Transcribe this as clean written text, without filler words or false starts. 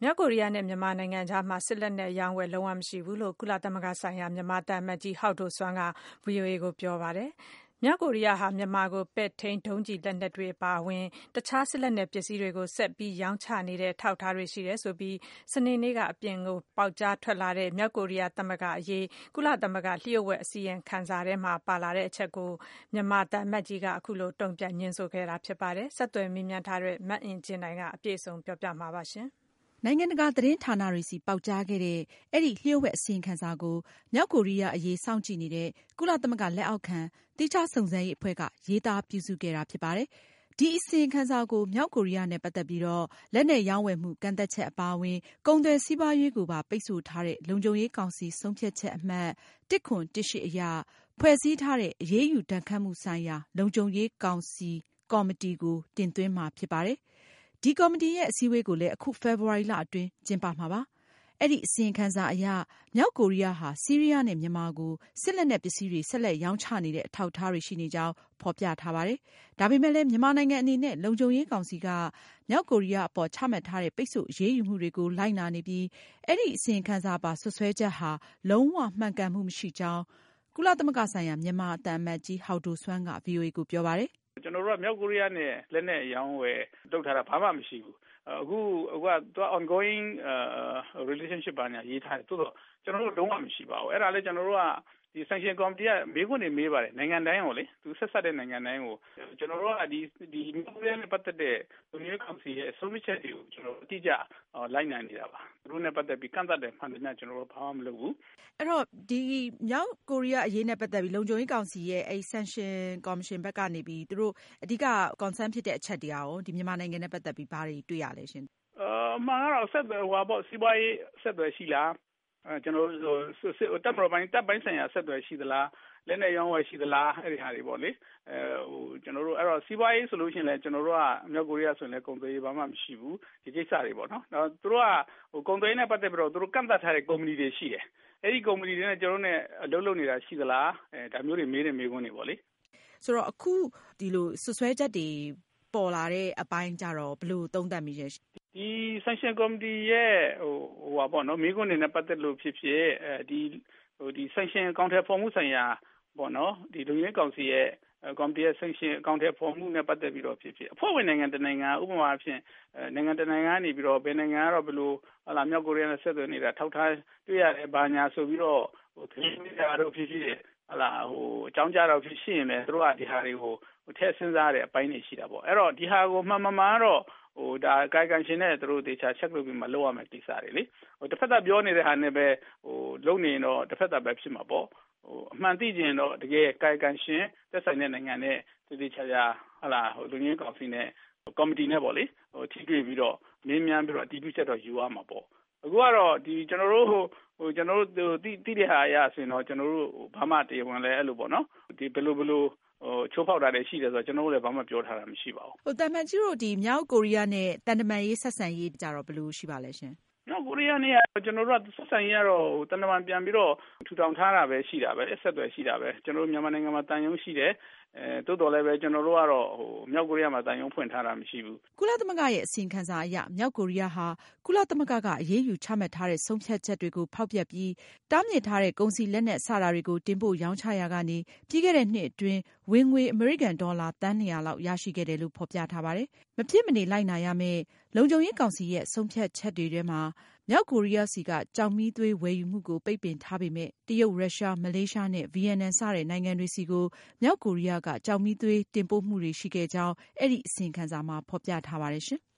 မြောက်ကိုရီးယားနဲ့မြန်မာနိုင်ငံကြားမှာစစ်လက်နက်အရောင်းအဝယ်လုံးဝမရှိဘူးလို့ကုလသမဂ္ဂဆိုင်ရာမြန်မာသံအမတ်ကြီးဟောက်ဒိုဆွမ်းက VOA ကိုပြောပါတယ်။မြောက်ကိုရီးယားဟာမြန်မာကိုပဲ့ထိန်းဒုံးကျည်လက်နက်တွေအပါအဝင်တခြားစစ်လက်နက်ပစ္စည်းတွေကိုဆက်ပြီးရောင်းချနေတဲ့အထောက်အထားတွေရှိတယ်ဆိုပြီးစနေနေ့ကအပြင်ကိုပေါက်ကြားထွက်လာတဲ့မြောက်ကိုရီးယားသမဂ္ဂအရေးကုလသမဂ္ဂလျှို့ဝှက်အစီရင်ခံစာထဲမှာပါလာတဲ့အချက်ကိုမြန်မာသံအမတ်ကြီးကအခုလိုတုံ့ပြန်ငြင်းဆိုခဲ့တာဖြစ်ပါတယ်။ဆက်သွယ်မေးမြန်းထားတဲ့မအင်ကြင်းနိုင်ကအပြည့်အစုံပြောပြမှာပါရှင်။နိုင်ငံတကာသတင်းဌာနတွေဆီပေါက်ကြားခဲ့တဲ့အဲဒီလျှို့ဝှက်အစီရင်ခံစာကိုမြောက်ကိုရီးယားအရေးစောင့်ကြည့်နေတဲ့ကုလသမဂ္ဂလက်အောက်ခံသီးခြားစုံစမ်းရေးအဖွဲ့ကရေးသားပြုစုခဲ့တာဖြစ်ပါတယ်။ဒီအစီရင်ခံစာကိုမြောက်ကိုရီးယားနဲ့ပတ်သက်ပြီးတော့လက်နက်ရောင်းဝယ်မှုကန့်သတ်ချက်အပါအဝင်ကုန်သွယ်စီးပွားရေးကိုပါပိတ်ဆို့ထားတဲ့လုံခြုံရေးကောင်စီဆုံးဖြတ်ချက်အမှတ်1-18အရဖွဲ့စည်းထားတဲ့အရေးယူဒဏ်ခတ်မှုဆိုင်ရာလုံခြုံရေးကောင်စီကော်မတီကိုတင်သွင်းမှာဖြစ်ပါတယ်။ဒီကော်မတီရဲ့အစည်းအဝေးကိုလည်းအခုဖေဖေါ်ဝါရီလအတွင်းကျင်းပမှာပါ။အဲဒီအစီရင်ခံစာအရမြောက်ကိုရီးယားဟာဆီးရီးယားနဲ့မြန်မာကိုစစ်လက်နက်ပစ္စည်းတွေဆက်လက်ရောင်းချနေတဲ့အထောက်အထားတွေရှိနေကြောင်းဖေါ်ပြထားပါတယ်။ဒါပေမဲ့လည်းမြန်မာနိုင်ငံအနေနဲ့လုံခြုံရေးကောင်စီကမြောက်ကိုရီးယားအပေါ်ချမှတ်ထားတဲ့ပိတ်ဆို့အရေးယူမှုတွေကိုလိုက်နာနေပြီးအဲဒီအစီရင်ခံစာပါစွပ်စွဲချက်ဟာလုံးဝမှန်ကန်မှုမရှိကြောင်းကုလသမဂ္ဂဆိုင်ရာမြန်မာသံအမတ်ကြီးဟောက်ဒိုဆွမ်းက VOA ကိုပြောပါတယ်။ "ကျွန်တော်တို့ကမြောက်ကိုရီးယားနဲ့လက်နက်အရောင်းဝယ်လုပ်ထားတာဘာမှမရှိဘူး။အခုကသူက ongoing relationship ဘာညာရေးထားတယ်။သို့တော့ကျွန်တော်တို့လုံးဝမရှိပါဘူး။အဲ့ဒါလည်းကျွန်တော်တို့ကဒီ sanction committee ကမေးခွန်းတွေမေးပါတယ်နိုင်ငံတိုင်းကိုလေသူဆက်ဆက်တဲ့နိုင်ငံတိုင်းကိုကျွန်တော်တို့ကဒီမြောက်ကိုရီးယားနဲ့ပတ်သက်တဲ့လုံခြုံရေးကောင်စီရဲ့ဆုံးဖြတ်ချက်တွေကိုကျွန်တော်တို့အတိအကျလိုက်နိုင်နေတာပါ။သူတို့နဲ့ပတ်သက်ပြီးကန့်သတ်တယ်မှန်တယ်များကျွန်တော်တို့ဘာမှမလုပ်ဘူး။အဲ့တော့ဒီမြောက်ကိုရီးယားအရေးနဲ့ပတ်သက်ပြီးလုံခြုံရေးကောင်စီရဲ့အဲ့ sanction commission ဘက်ကနေပြီးသူတို့အဓိက concern ဖြစ်တဲ့အချက်တွေကရောဒီမြန်မာနိုင်ငံနဲ့ပတ်သက်ပြီးဘာတွေတွေ့ရလဲရှင်။အမှန်ကတော့ဆက်သွယ်စီးပွားရေးဆက်သွယ်ရှိလားကျွန်တော်တို့တပ်ပိုင်းဆိုင်ရာဆက်သွယ်ရှိသလားလက်နက်ရောင်းဝယ်ရှိသလားအဲ့ဒီဟာတွေပေါ့လေကျွန်တော်တို့အဲ့တော့စီးပွားရေးဆိုလို့ရှိရင်လည်းကျွန်တော်တို့ကမြောက်ကိုရီးယားဆိုရင်လည်းကုန်သွယ်ရေးဘာမှမရှိဘူးဒီကိစ္စတွေပေါ့နော်သူတို့ကကုန်သွယ်ရေးနဲ့ပတ်သက်ပြီးတော့သူတို့ကန့်သတ်ထားတဲ့ကုမ္ပဏီတွေရှိတယ်အဲ့ဒီကုမ္ပဏီတွေနဲ့ကျွန်တော်တို့နဲ့အလုပ်လုပ်နေတာရှိသလားဒါမျိုးတွေမေးတဲ့မေးခွန်းတွေပေါ့လေဆိုတော့အခုဒီလိုဆွဆွဲချက်တွေပေါ်လာတဲ့အပိုင်းကြတော့ဘယ်လိုသုံးသပ်မိလဲဒီ sanction committee ရဲ့ပေါ့နော်မိခွန်းတွေနဲ့ပတ်သက်လို့ဖြစ်ဖြစ်ဒီ sanction အကောင့်ထဲပေါ်မှုဆိုင်ရာပေါ့နော်ဒီလူရင်းကောင်စီရဲ့ကော်မတီရဲ့ sanction အကောင့်ထဲပေါ်မှုနဲ့ပတ်သက်ပြီးတော့ဖြစ်ဖြစ်အဖွဲ့ဝင်နိုင်ငံတနိုင်ငံဥပမာအဖြစ်နိုင်ငံတနိုင်ငံကနေပြီးတော့ဘယ်နိုင်ငံကတော့ဘယ်လိုမြောက်ကိုရီးယားနဲ့ဆက်သွယ်နေတာထောက်ထားတွေ့ရတယ်ဘာညာဆိုပြီးတော့သတင်းမီဒီယာတို့ဖြစ်ဖြစ်အကြောင်းကြားတော့ဖြစ်ရှိရင်လည်းသူတို့ကဒီဟာတွေကိုထည့်စဉ်းစားတဲ့အပိုင်းတွေရှိတာပေါ့အဲ့တော့ဒီဟာကိုမှန်တော့ဒါကာယကံရှင်နဲ့သူတို့တေချာ check လုပ်ပြီးမှလုပ်ရမယ်ကိစ္စတွေလေတစ်ဖက်သက်ပြောနေတဲ့ဟာနဲ့ပဲလုပ်နေရင်တော့တစ်ဖက်သက်ပဲဖြစ်မှာပေါ့အမှန်သိကျင်တော့တကယ်ကာယကံရှင်သက်ဆိုင်တဲ့နိုင်ငံနဲ့တေချာလူငင်းကောင်စီနဲ့ကော်မတီနဲ့ပေါ့လေထိတွေ့ပြီးတော့မင်းများပြီးတော့အတည်ပြုချက်တော့ယူရမှာပေါ့အခုကတော့ဒီကျွန်တော်တို့တိတဲ့ဟာအရဆိုရင်တော့ကျွန်တော်တို့ဘာမှတရားဝင်လဲအဲ့လိုပေါ့နော်ဒီဘယ်လိုချိုးဖောက်တာတွေရှိတယ်ဆိုတော့ကျွန်တော်တို့လည်းဘာမှပြောထားတာမရှိပါဘူးတမန်ကြီးတို့ဒီမြောက်ကိုရီးယားနဲ့တန်တမာရေးဆက်ဆံရေးကြတော့ဘယ်လိုရှိပါလဲရှင်မြောက်ကိုရီးယားနဲ့ကျွန်တော်တို့ကဆက်ဆံရေးကတော့တန်တမာပြန်ပြီးတော့ထူထောင်ထားတာပဲရှိတာပဲဆက်သွယ်ရှိတာပဲကျွန်တော်တို့မြန်မာနိုင်ငံမှာတန်ယုံရှိတယ်တိုးတော်လည်းပဲကျွန်တော်တို့ကတော့မြောက်ကိုရီးယားမှာတန်ယုံဖွင့်ထားတာမရှိဘူးကုလသမဂ္ဂရဲ့အစီရင်ခံစာအရမြောက်ကိုရီးယားဟာကုလသမဂ္ဂကအရေးယူချမှတ်ထားတဲ့ဆုံးဖြတ်ချက်တွေကိုဖောက်ဖျက်ပြီးတားမြစ်ထားတဲ့ကုန်စည်လက်နက်စတာတွေကိုတင်ပို့ရောင်းချရာကနေပြီးခဲ့တဲ့နှစ်အတွင်းဝင်ငွေအမေရိကန်ဒေါ်လာသန်း200လောက်ရရှိခဲ့တယ်လို့ဖော်ပြထားပါတယ်မဖြစ်မနေလိုက်နာရမယ့်လုံခြုံရေးကောင်စီရဲ့ဆုံးဖြတ်ချက်တွေထဲမှာမြောက်ကိုရီးယားစီကကျောက်မီးသွေးဝယ်ယူမှုကိုပိတ်ပင်ထားပေမဲ့တရုတ်ရုရှားမလေးရှားနဲ့ဗီယက်နမ်စတဲ့နိုင်ငံတွေစီကိုမြောက်ကိုရီးယားကကျောက်မီးသွေးတင်ပို့မှုတွေရှိခဲ့ကြောင်းအဲဒီအစီရင်ခံစာမှာဖော်ပြထားပါတယ်ရှင်